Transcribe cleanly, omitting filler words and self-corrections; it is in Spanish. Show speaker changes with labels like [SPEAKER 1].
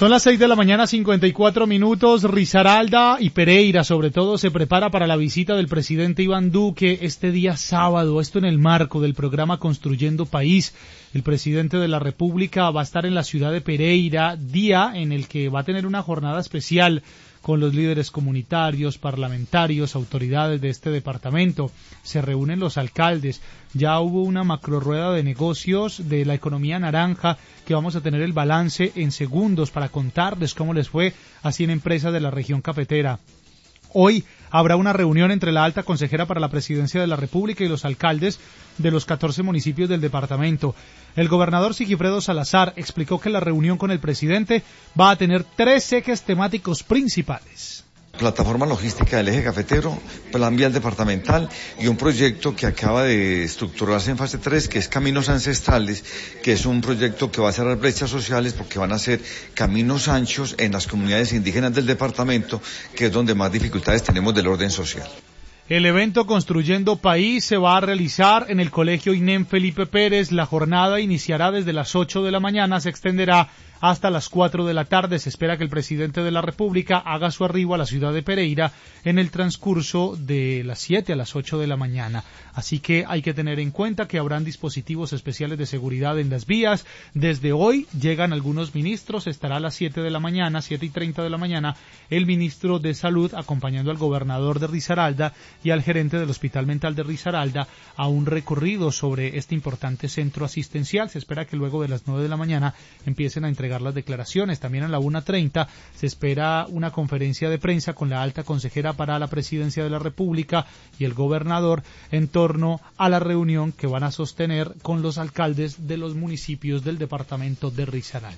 [SPEAKER 1] Son las 6 de la mañana, 54 minutos. Risaralda y Pereira, sobre todo, se prepara para la visita del presidente Iván Duque este día sábado. Esto en el marco del programa Construyendo País. El presidente de la República va a estar en la ciudad de Pereira, día en el que va a tener una jornada especial con los líderes comunitarios, parlamentarios, autoridades de este departamento. Se reúnen los alcaldes. Ya hubo una macro rueda de negocios de la economía naranja que vamos a tener el balance en segundos para contarles cómo les fue a 100 empresas de la región cafetera. Hoy habrá una reunión entre la alta consejera para la presidencia de la República y los alcaldes de los 14 municipios del departamento. El gobernador Sigifredo Salazar explicó que la reunión con el presidente va a tener 3 ejes temáticos principales.
[SPEAKER 2] Plataforma logística del eje cafetero, plan vial departamental y un proyecto que acaba de estructurarse en fase 3, que es Caminos Ancestrales, que es un proyecto que va a cerrar brechas sociales porque van a ser caminos anchos en las comunidades indígenas del departamento, que es donde más dificultades tenemos del orden social.
[SPEAKER 1] El evento Construyendo País se va a realizar en el Colegio INEM Felipe Pérez. La jornada iniciará desde las 8 de la mañana, se extenderá hasta las 4 de la tarde. Se espera que el presidente de la República haga su arribo a la ciudad de Pereira en el transcurso de las 7 a las 8 de la mañana. Así que hay que tener en cuenta que habrán dispositivos especiales de seguridad en las vías. Desde hoy llegan algunos ministros. Estará a las 7 de la mañana, 7:30 de la mañana, el ministro de Salud acompañando al gobernador de Risaralda y al gerente del Hospital Mental de Risaralda a un recorrido sobre este importante centro asistencial. Se espera que luego de las 9 de la mañana empiecen a entregar las declaraciones. También a la 1:30 se espera una conferencia de prensa con la alta consejera para la presidencia de la República y el gobernador en torno a la reunión que van a sostener con los alcaldes de los municipios del departamento de Risaralda.